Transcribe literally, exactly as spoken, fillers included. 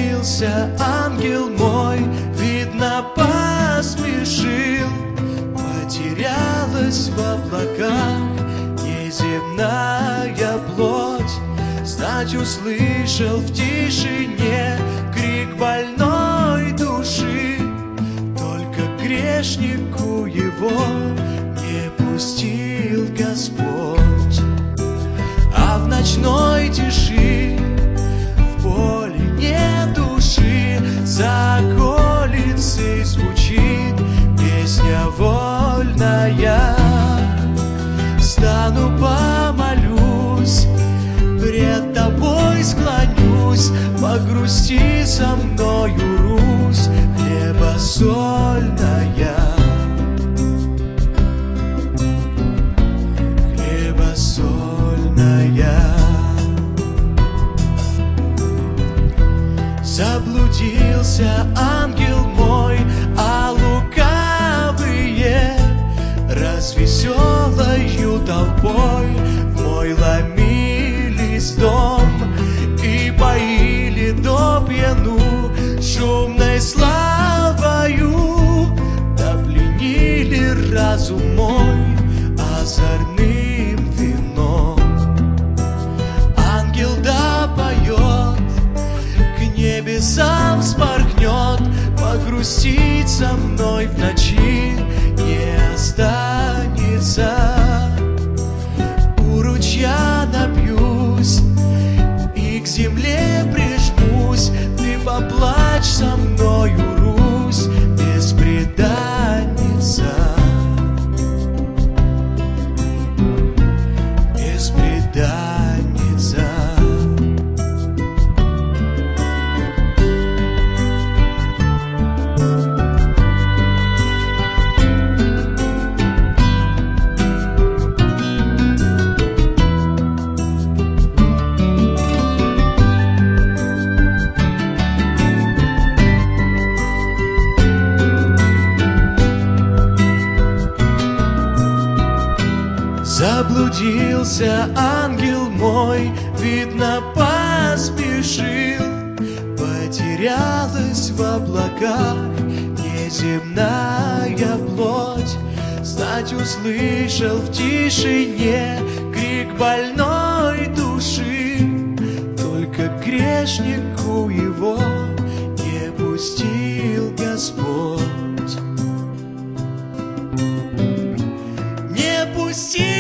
Заблудился ангел мой, видно, поспешил. Потерялась в облаках неземная плоть. Знать услышал в тишине крик больной души. Только грешнику его не пустил Господь. А в ночной тиши, в поле нет души, за околицей звучит песня вольная. Встану, помолюсь, пред тобой склонюсь, погрусти со мною, Русь хлебосольная. Заблудился ангел мой, а лукавые развеселою толпой в мой ломились дом и поили до пьяну шумной славою, да пленили разум мой озорным вином. Ангел да поет, небесам вспорхнет, погрустить со мной в ночи не останется. У ручья напьюсь и к земле прижмусь, ты поплачь со мною, Русь беспреданница. Беспреданница. Заблудился ангел мой, видно, поспешил. Потерялась в облаках неземная плоть. Знать услышал в тишине крик больной души. Только грешнику его не пустил Господь. Не пустил